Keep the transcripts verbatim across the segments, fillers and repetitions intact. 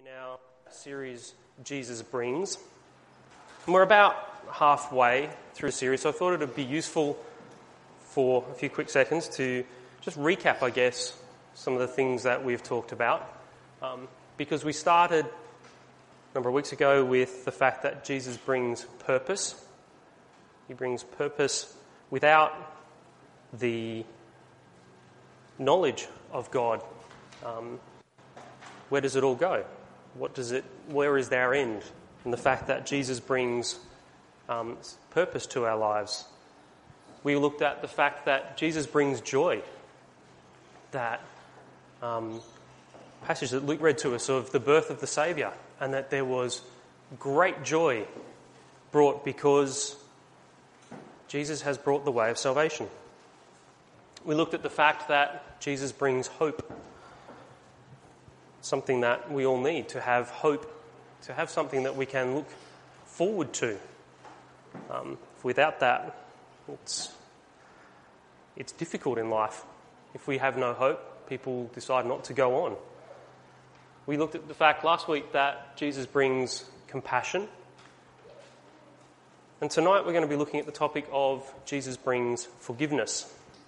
In our series, Jesus Brings. And we're about halfway through the series, so I thought it would be useful for a few quick seconds to just recap, I guess, some of the things that we've talked about. Um, because we started a number of weeks ago with the fact that Jesus brings purpose. He brings purpose without the knowledge of God. Um, where does it all go? What does it? Where is our end? And the fact that Jesus brings um, purpose to our lives. We looked at the fact that Jesus brings joy. That um, passage that Luke read to us of the birth of the Saviour, and that there was great joy brought because Jesus has brought the way of salvation. We looked at the fact that Jesus brings hope. Something that we all need, to have hope, to have something that we can look forward to. Um, without that, it's, it's difficult in life. If we have no hope, people decide not to go on. We looked at the fact last week that Jesus brings compassion. And tonight we're going to be looking at the topic of Jesus brings forgiveness.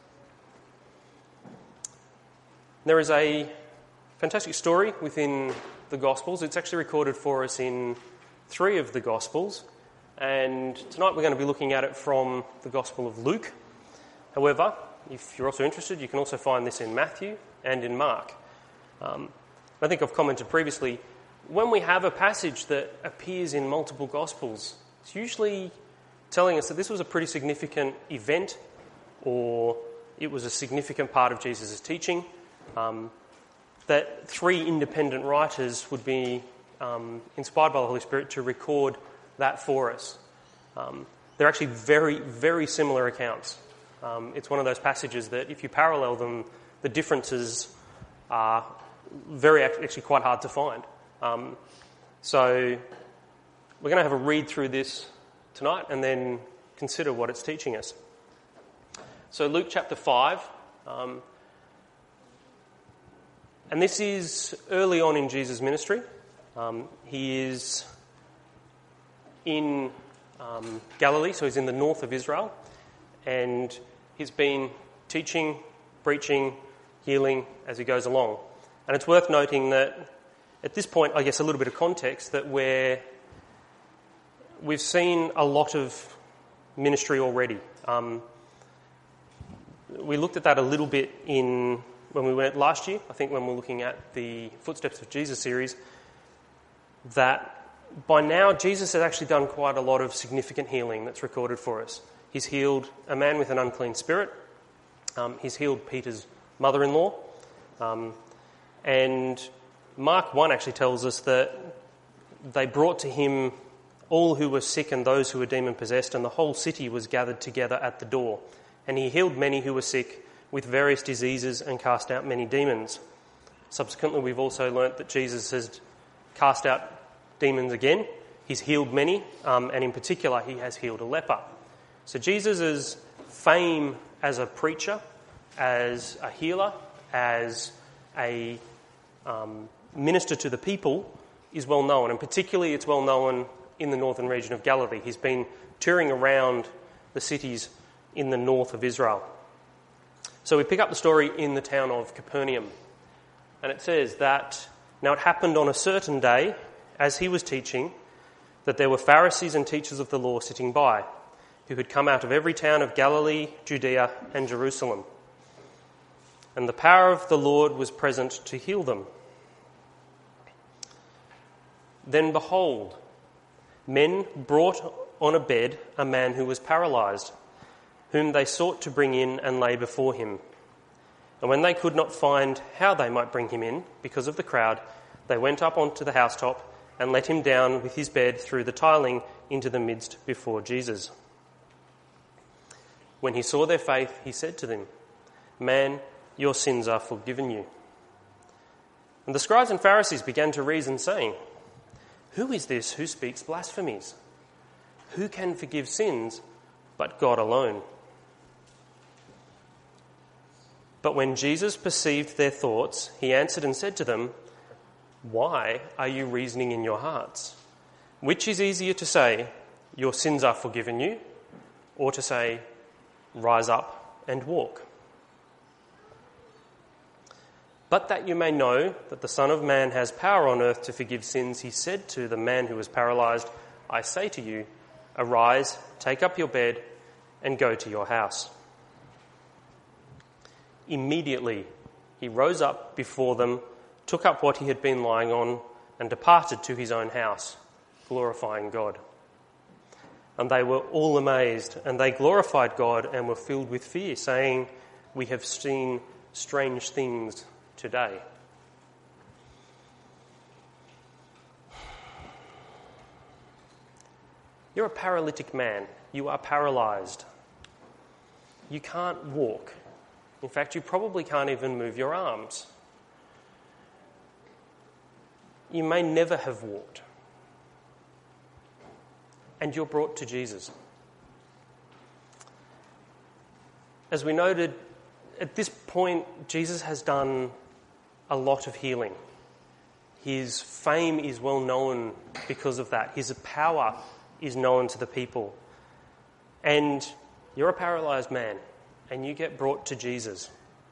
There is a fantastic story within the Gospels. It's actually recorded for us in three of the Gospels. And tonight we're going to be looking at it from the Gospel of Luke. However, if you're also interested, you can also find this in Matthew and in Mark. Um, I think I've commented previously, when we have a passage that appears in multiple Gospels, it's usually telling us that this was a pretty significant event, or it was a significant part of Jesus' teaching. Um, that three independent writers would be um, inspired by the Holy Spirit to record that for us. Um, they're actually very, very similar accounts. Um, it's one of those passages that if you parallel them, the differences are very actually quite hard to find. Um, so we're going to have a read through this tonight and then consider what it's teaching us. So Luke chapter five. Um, And this is early on in Jesus' ministry. Um, he is in um, Galilee, so he's in the north of Israel, and he's been teaching, preaching, healing as he goes along. And it's worth noting that at this point, I guess a little bit of context, that we're, we've seen a lot of ministry already. Um, we looked at that a little bit in... when we went last year, I think when we're looking at the Footsteps of Jesus series, that by now Jesus has actually done quite a lot of significant healing that's recorded for us. He's healed a man with an unclean spirit. Um, he's healed Peter's mother-in-law. Um, and Mark one actually tells us that they brought to him all who were sick and those who were demon-possessed, and the whole city was gathered together at the door. And he healed many who were sick with various diseases and cast out many demons. Subsequently, we've also learnt that Jesus has cast out demons again. He's healed many, um, and in particular, he has healed a leper. So Jesus' fame as a preacher, as a healer, as a um, minister to the people is well known, and particularly it's well known in the northern region of Galilee. He's been touring around the cities in the north of Israel. So we pick up the story in the town of Capernaum. And it says that, now it happened on a certain day, as he was teaching, that there were Pharisees and teachers of the law sitting by, who had come out of every town of Galilee, Judea, and Jerusalem. And the power of the Lord was present to heal them. Then behold, men brought on a bed a man who was paralysed, whom they sought to bring in and lay before him. And when they could not find how they might bring him in, because of the crowd, they went up onto the housetop and let him down with his bed through the tiling into the midst before Jesus. When he saw their faith, he said to them, "Man, your sins are forgiven you." And the scribes and Pharisees began to reason, saying, "Who is this who speaks blasphemies? Who can forgive sins but God alone?" But when Jesus perceived their thoughts, he answered and said to them, Why are you reasoning in your hearts? Which is easier to say, your sins are forgiven you, or to say, rise up and walk? But that you may know that the Son of Man has power on earth to forgive sins, he said to the man who was paralysed, I say to you, arise, take up your bed, and go to your house. Immediately he rose up before them, took up what he had been lying on, and departed to his own house, glorifying God. And they were all amazed, and they glorified God and were filled with fear, saying, we have seen strange things today. You're a paralytic man. You are paralysed. You can't walk. In fact, you probably can't even move your arms. You may never have walked. And you're brought to Jesus. As we noted, at this point, Jesus has done a lot of healing. His fame is well known because of that. His power is known to the people. And you're a paralysed man, and you get brought to Jesus.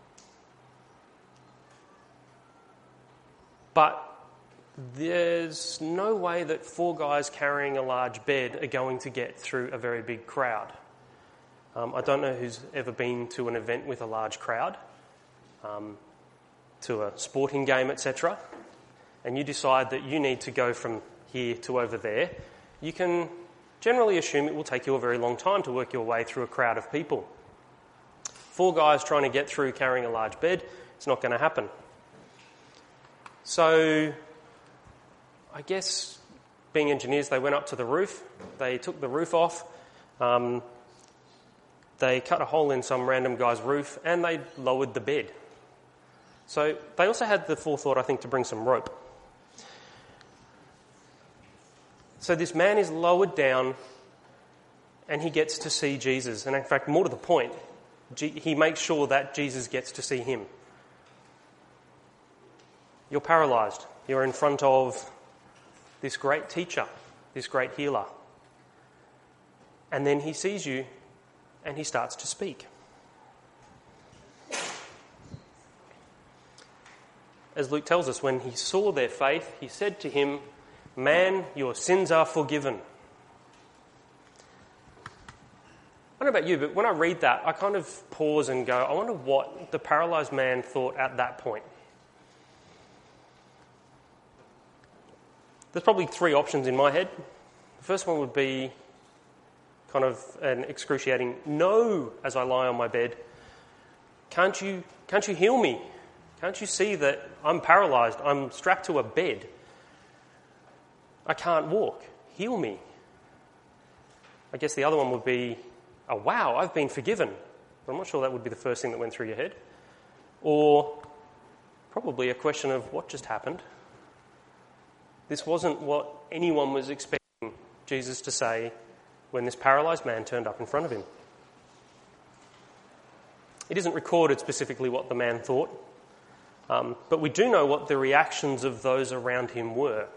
But there's no way that four guys carrying a large bed are going to get through a very big crowd. Um, I don't know who's ever been to an event with a large crowd, um, to a sporting game, et cetera, and you decide that you need to go from here to over there. You can generally assume it will take you a very long time to work your way through a crowd of people. Four guys trying to get through carrying a large bed, it's not going to happen. So I guess being engineers, they went up to the roof, they took the roof off, um, they cut a hole in some random guy's roof, and they lowered the bed. So they also had the forethought, I think, to bring some rope. So this man is lowered down and he gets to see Jesus. And in fact, more to the point, he makes sure that Jesus gets to see him. You're paralysed. You're in front of this great teacher, this great healer. And then he sees you and he starts to speak. As Luke tells us, when he saw their faith, he said to him, man, your sins are forgiven. I don't know about you, but when I read that, I kind of pause and go, I wonder what the paralysed man thought at that point. There's probably three options in my head. The first one would be kind of an excruciating, no, as I lie on my bed, can't you, can't you heal me? Can't you see that I'm paralysed? I'm strapped to a bed. I can't walk. Heal me. I guess the other one would be, oh wow, I've been forgiven. But I'm not sure that would be the first thing that went through your head. Or probably a question of what just happened. This wasn't what anyone was expecting Jesus to say when this paralysed man turned up in front of him. It isn't recorded specifically what the man thought, um, but we do know what the reactions of those around him were. It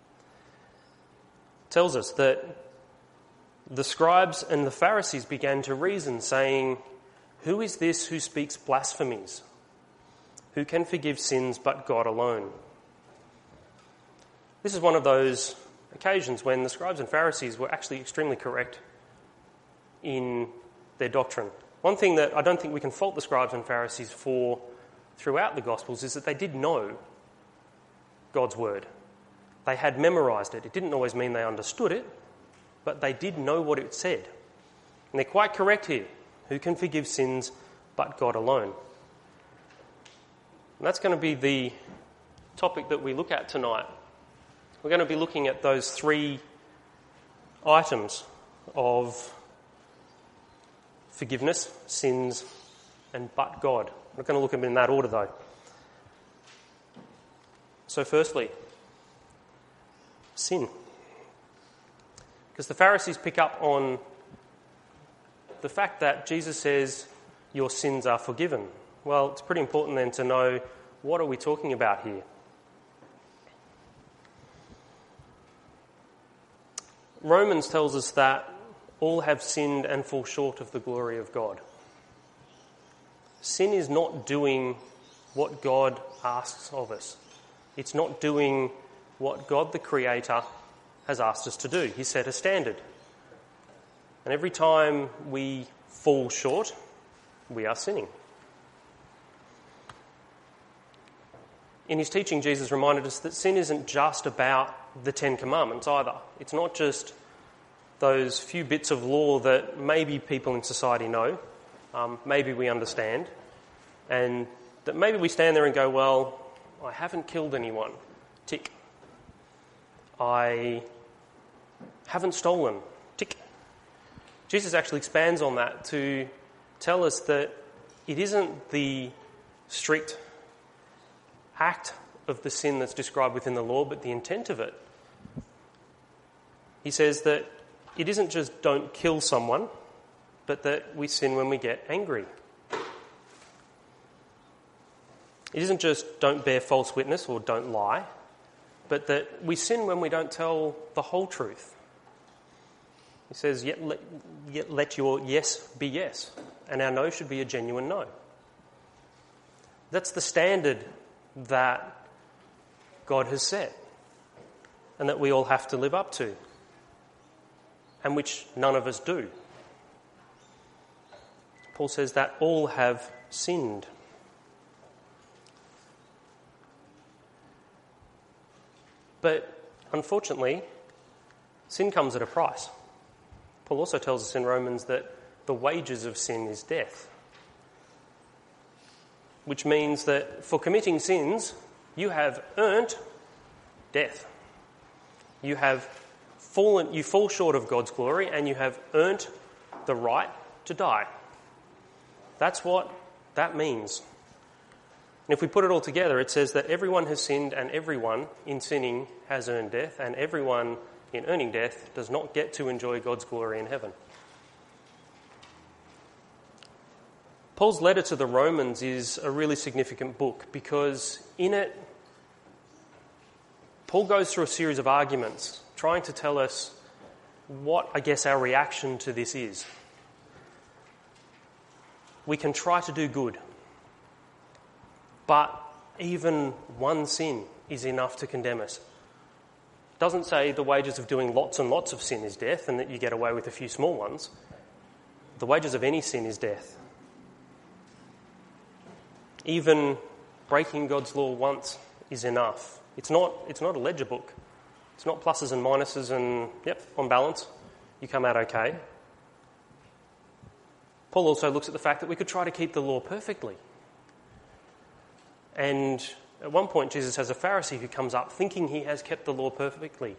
tells us that the scribes and the Pharisees began to reason, saying, who is this who speaks blasphemies? Who can forgive sins but God alone? This is one of those occasions when the scribes and Pharisees were actually extremely correct in their doctrine. One thing that I don't think we can fault the scribes and Pharisees for throughout the Gospels is that they did know God's word. They had memorised it. It didn't always mean they understood it, but they did know what it said. And they're quite correct here. Who can forgive sins but God alone? And that's going to be the topic that we look at tonight. We're going to be looking at those three items of forgiveness, sins, and but God. We're going to look at them in that order, though. So firstly, sin. Because the Pharisees pick up on the fact that Jesus says, your sins are forgiven. Well, it's pretty important then to know, what are we talking about here? Romans tells us that all have sinned and fall short of the glory of God. Sin is not doing what God asks of us. It's not doing what God the Creator has asked us to do. He set a standard. And every time we fall short, we are sinning. In his teaching, Jesus reminded us that sin isn't just about the Ten Commandments either. It's not just those few bits of law that maybe people in society know, um, maybe we understand, and that maybe we stand there and go, well, I haven't killed anyone. Tick. I haven't stolen. Tick. Jesus actually expands on that to tell us that it isn't the strict act of the sin that's described within the law, but the intent of it. He says that it isn't just don't kill someone, but that we sin when we get angry. It isn't just don't bear false witness or don't lie, but that we sin when we don't tell the whole truth. He says, yet let, yet let your yes be yes, and our no should be a genuine no. That's the standard that God has set and that we all have to live up to, and which none of us do. Paul says that all have sinned. But unfortunately, sin comes at a price. Paul also tells us in Romans that the wages of sin is death, which means that for committing sins, you have earned death. You have fallen, you fall short of God's glory, and you have earned the right to die. That's what that means. And if we put it all together, it says that everyone has sinned, and everyone in sinning has earned death, and everyone in earning death does not get to enjoy God's glory in heaven. Paul's letter to the Romans is a really significant book because in it, Paul goes through a series of arguments trying to tell us what, I guess, our reaction to this is. We can try to do good, but even one sin is enough to condemn us. It doesn't say the wages of doing lots and lots of sin is death and that you get away with a few small ones. The wages of any sin is death. Even breaking God's law once is enough. It's not, it's not a ledger book. It's not pluses and minuses and, yep, on balance, you come out okay. Paul also looks at the fact that we could try to keep the law perfectly. And at one point, Jesus has a Pharisee who comes up thinking he has kept the law perfectly.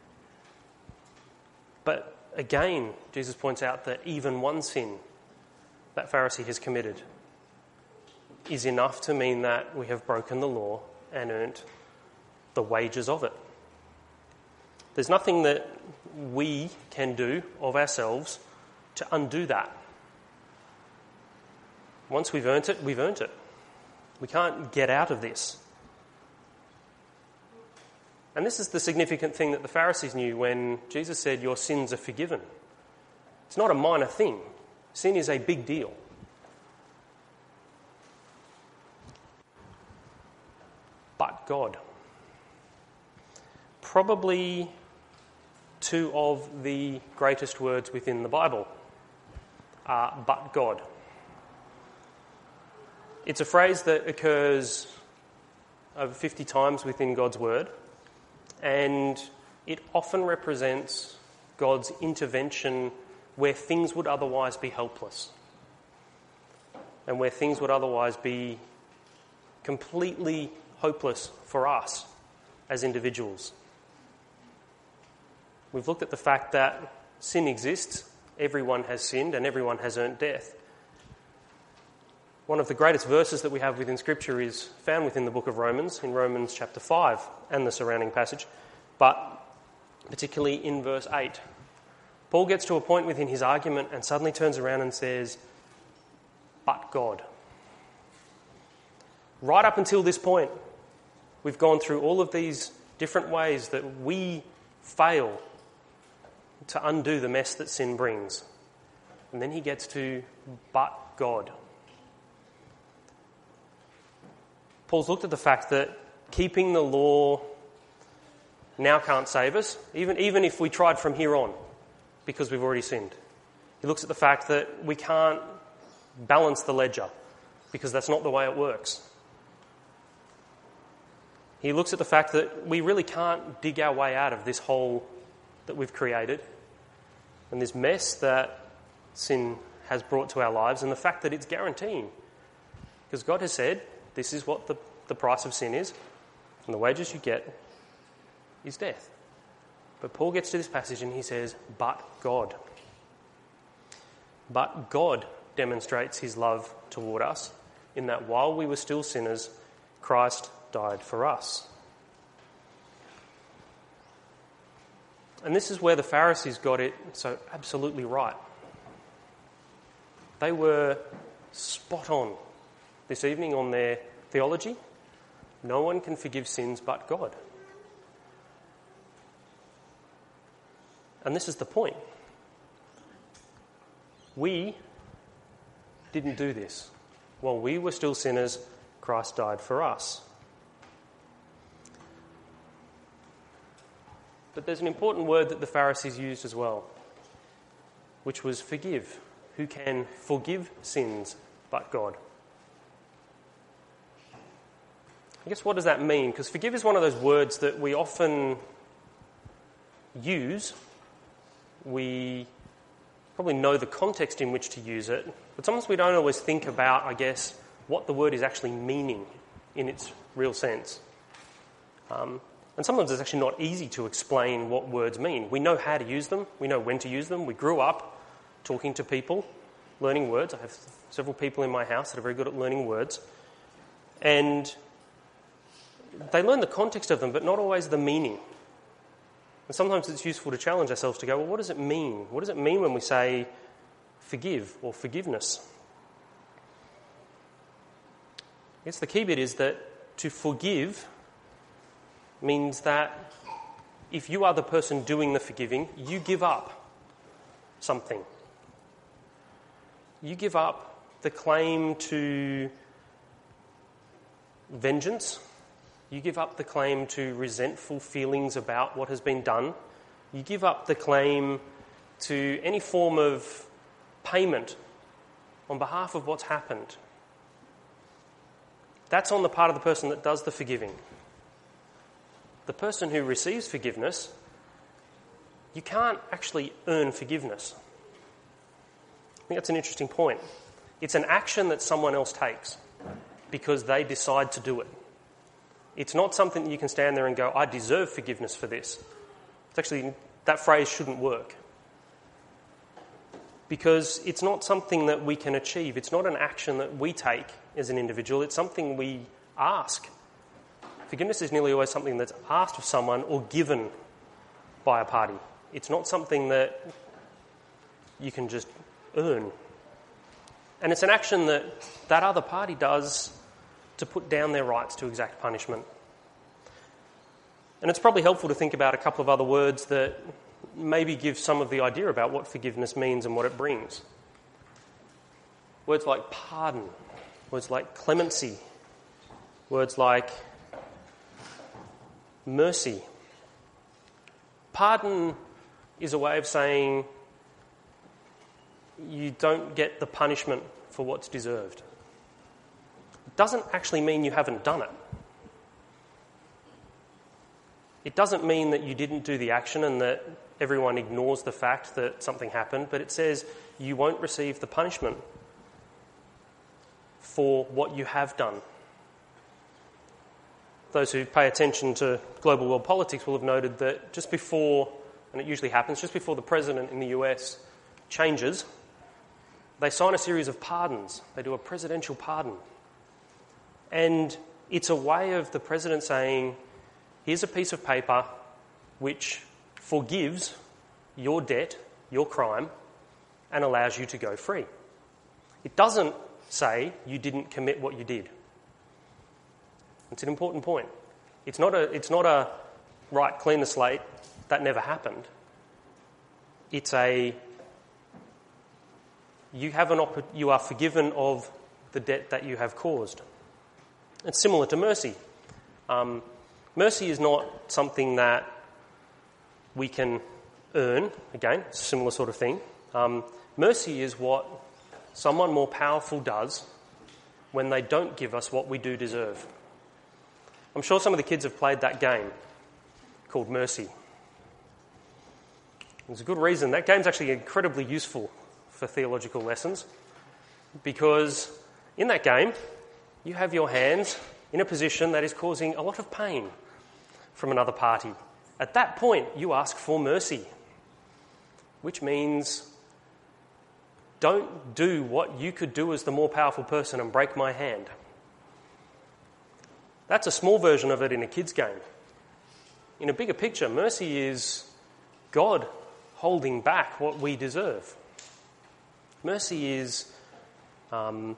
But again, Jesus points out that even one sin that Pharisee has committed is enough to mean that we have broken the law and earned the wages of it. There's nothing that we can do of ourselves to undo that. Once we've earned it, we've earned it. We can't get out of this. And this is the significant thing that the Pharisees knew when Jesus said, your sins are forgiven. It's not a minor thing. Sin is a big deal. But God. Probably two of the greatest words within the Bible are but God. It's a phrase that occurs over fifty times within God's word, and it often represents God's intervention where things would otherwise be helpless and where things would otherwise be completely hopeless for us as individuals. We've looked at the fact that sin exists, everyone has sinned, and everyone has earned death. One of the greatest verses that we have within Scripture is found within the book of Romans, in Romans chapter five and the surrounding passage, but particularly in verse eight. Paul gets to a point within his argument and suddenly turns around and says, but God. Right up until this point, we've gone through all of these different ways that we fail, to undo the mess that sin brings. And then he gets to, but God. Paul's looked at the fact that keeping the law now can't save us, even, even if we tried from here on, because we've already sinned. He looks at the fact that we can't balance the ledger, because that's not the way it works. He looks at the fact that we really can't dig our way out of this hole that we've created and this mess that sin has brought to our lives, and the fact that it's guaranteeing. Because God has said, this is what the, the price of sin is, and the wages you get is death. But Paul gets to this passage and he says, but God. But God demonstrates his love toward us in that while we were still sinners, Christ died for us. And this is where the Pharisees got it so absolutely right. They were spot on this evening on their theology. No one can forgive sins but God. And this is the point. We didn't do this. While we were still sinners, Christ died for us. But there's an important word that the Pharisees used as well, which was forgive. Who can forgive sins but God? I guess what does that mean? Because forgive is one of those words that we often use. We probably know the context in which to use it, but sometimes we don't always think about, I guess, what the word is actually meaning in its real sense. Um, and sometimes it's actually not easy to explain what words mean. We know how to use them. We know when to use them. We grew up talking to people, learning words. I have several people in my house that are very good at learning words. And they learn the context of them, but not always the meaning. And sometimes it's useful to challenge ourselves to go, well, what does it mean? What does it mean when we say forgive or forgiveness? I guess the key bit is that to forgive means that if you are the person doing the forgiving, you give up something. You give up the claim to vengeance. You give up the claim to resentful feelings about what has been done. You give up the claim to any form of payment on behalf of what's happened. That's on the part of the person that does the forgiving. The person who receives forgiveness, you can't actually earn forgiveness. I think that's an interesting point. It's an action that someone else takes because they decide to do it. It's not something that you can stand there and go, I deserve forgiveness for this. It's actually, that phrase shouldn't work. Because it's not something that we can achieve. It's not an action that we take as an individual. It's something we ask. Forgiveness is nearly always something that's asked of someone or given by a party. It's not something that you can just earn. And it's an action that that other party does to put down their rights to exact punishment. And it's probably helpful to think about a couple of other words that maybe give some of the idea about what forgiveness means and what it brings. Words like pardon, words like clemency, words like mercy. Pardon is a way of saying you don't get the punishment for what's deserved. It doesn't actually mean you haven't done it. It doesn't mean that you didn't do the action and that everyone ignores the fact that something happened, but it says you won't receive the punishment for what you have done. Those who pay attention to global world politics will have noted that just before, and it usually happens, just before the president in the U S changes, they sign a series of pardons. They do a presidential pardon. And it's a way of the president saying, here's a piece of paper which forgives your debt, your crime, and allows you to go free. It doesn't say you didn't commit what you did. It's an important point. It's not a, it's not a right, clean the slate, that never happened. It's a, you have an opp- you are forgiven of the debt that you have caused. It's similar to mercy. Um, mercy is not something that we can earn. Again, it's a similar sort of thing. Um, mercy is what someone more powerful does when they don't give us what we do deserve. I'm sure some of the kids have played that game called Mercy. There's a good reason. That game's actually incredibly useful for theological lessons, because in that game you have your hands in a position that is causing a lot of pain from another party. At that point, you ask for mercy, which means don't do what you could do as the more powerful person and break my hand. That's a small version of it in a kid's game. In a bigger picture, mercy is God holding back what we deserve. Mercy is um,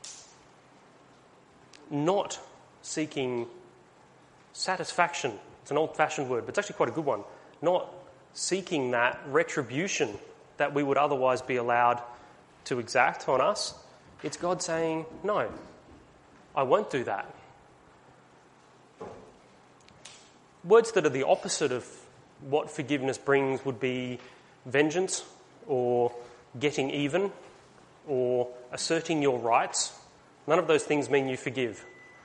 not seeking satisfaction. It's an old-fashioned word, but it's actually quite a good one. Not seeking that retribution that we would otherwise be allowed to exact on us. It's God saying, no, I won't do that. Words that are the opposite of what forgiveness brings would be vengeance or getting even or asserting your rights. None of those things mean you forgive.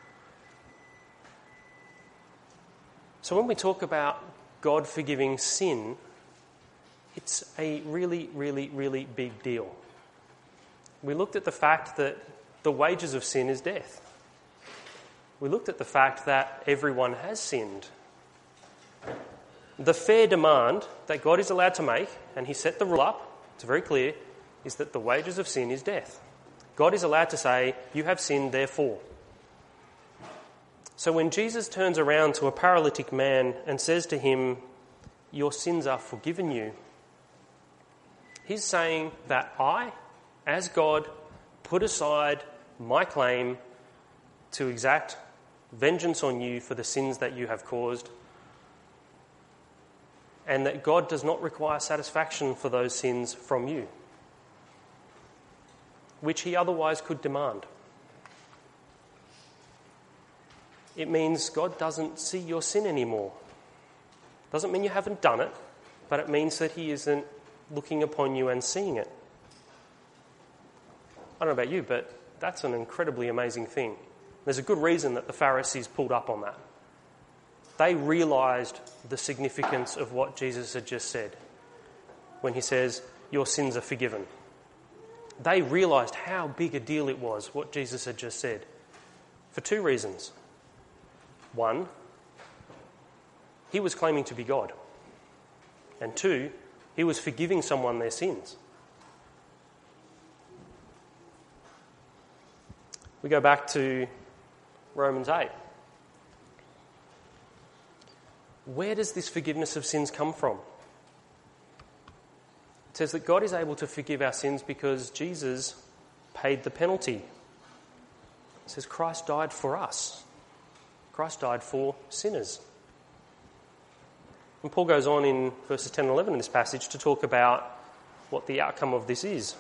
So when we talk about God forgiving sin, it's a really, really, really big deal. We looked at the fact that the wages of sin is death. We looked at the fact that everyone has sinned. The fair demand that God is allowed to make, and he set the rule up, it's very clear, is that the wages of sin is death. God is allowed to say, you have sinned, therefore. So when Jesus turns around to a paralytic man and says to him, your sins are forgiven you, he's saying that I, as God, put aside my claim to exact vengeance on you for the sins that you have caused, and that God does not require satisfaction for those sins from you, which he otherwise could demand. It means God doesn't see your sin anymore. Doesn't mean you haven't done it, but it means that he isn't looking upon you and seeing it. I don't know about you, but that's an incredibly amazing thing. There's a good reason that the Pharisees pulled up on that. They realised the significance of what Jesus had just said when he says, your sins are forgiven. They realised how big a deal it was, what Jesus had just said, for two reasons. One, he was claiming to be God. And two, he was forgiving someone their sins. We go back to Romans eight. Where does this forgiveness of sins come from? It says that God is able to forgive our sins because Jesus paid the penalty. It says Christ died for us. Christ died for sinners. And Paul goes on in verses ten and eleven in this passage to talk about what the outcome of this is.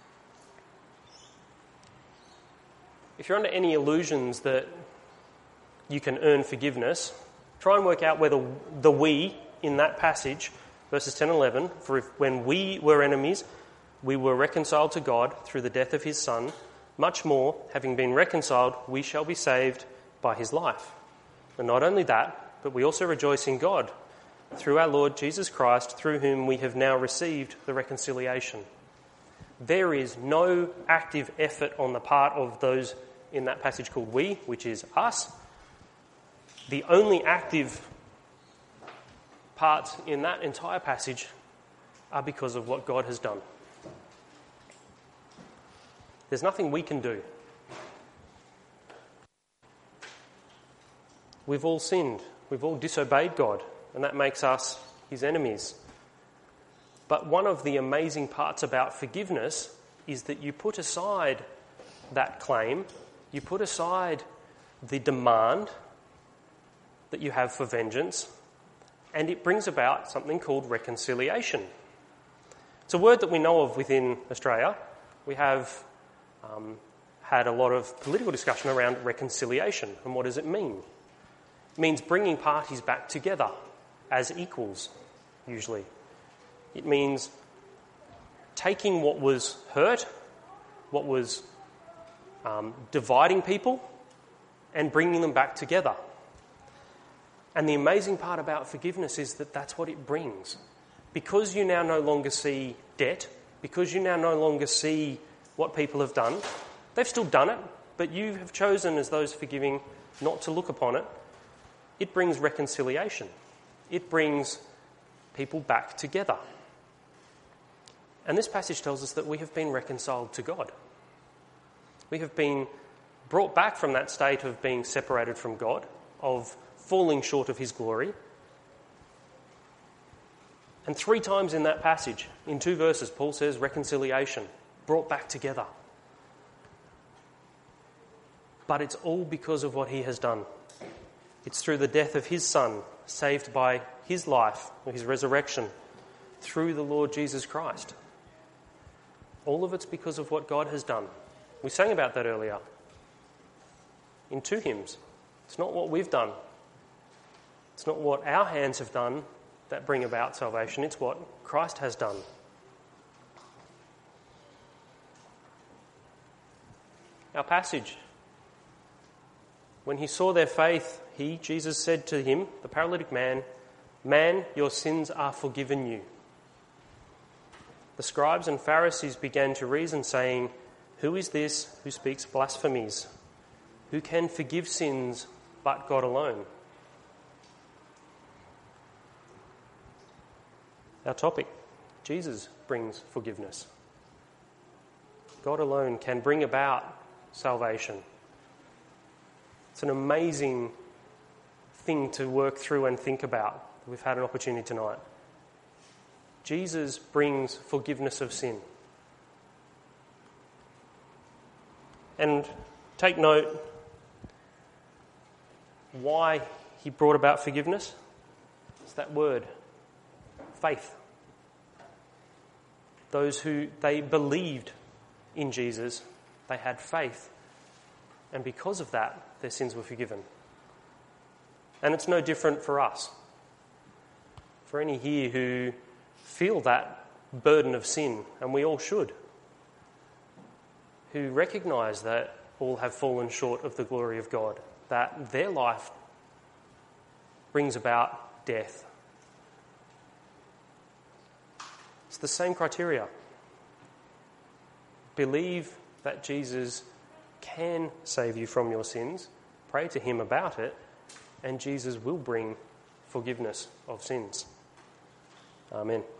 If you're under any illusions that you can earn forgiveness, try and work out whether the we in that passage, verses ten and eleven, for if when we were enemies, we were reconciled to God through the death of his Son, much more, having been reconciled, we shall be saved by his life. And not only that, but we also rejoice in God through our Lord Jesus Christ, through whom we have now received the reconciliation. There is no active effort on the part of those in that passage called we, which is us. The only active parts in that entire passage are because of what God has done. There's nothing we can do. We've all sinned. We've all disobeyed God, and that makes us his enemies. But one of the amazing parts about forgiveness is that you put aside that claim, you put aside the demand that you have for vengeance, and it brings about something called reconciliation. It's a word that we know of within Australia. We have um, had a lot of political discussion around reconciliation and what does it mean. It means bringing parties back together as equals, usually. It means taking what was hurt, what was um, dividing people, and bringing them back together. And the amazing part about forgiveness is that that's what it brings. Because you now no longer see debt, because you now no longer see what people have done, they've still done it, but you have chosen as those forgiving not to look upon it, it brings reconciliation. It brings people back together. And this passage tells us that we have been reconciled to God. We have been brought back from that state of being separated from God, of falling short of his glory. And three times in that passage, in two verses, Paul says reconciliation, brought back together. But it's all because of what he has done. It's through the death of his Son, saved by his life, his resurrection, through the Lord Jesus Christ. All of it's because of what God has done. We sang about that earlier in two hymns. It's not what we've done. It's not what our hands have done that bring about salvation. It's what Christ has done. Our passage. When he saw their faith, he, Jesus, said to him, the paralytic man, "Man, your sins are forgiven you." The scribes and Pharisees began to reason, saying, "Who is this who speaks blasphemies? Who can forgive sins but God alone?" Our topic, Jesus brings forgiveness. God alone can bring about salvation. It's an amazing thing to work through and think about. We've had an opportunity tonight. Jesus brings forgiveness of sin. And take note why he brought about forgiveness. It's that word, faith. Those who, they believed in Jesus, they had faith, and because of that, their sins were forgiven. And it's no different for us. For any here who feel that burden of sin, and we all should, who recognise that all have fallen short of the glory of God, that their life brings about death. It's the same criteria. Believe that Jesus can save you from your sins, pray to him about it, and Jesus will bring forgiveness of sins. Amen.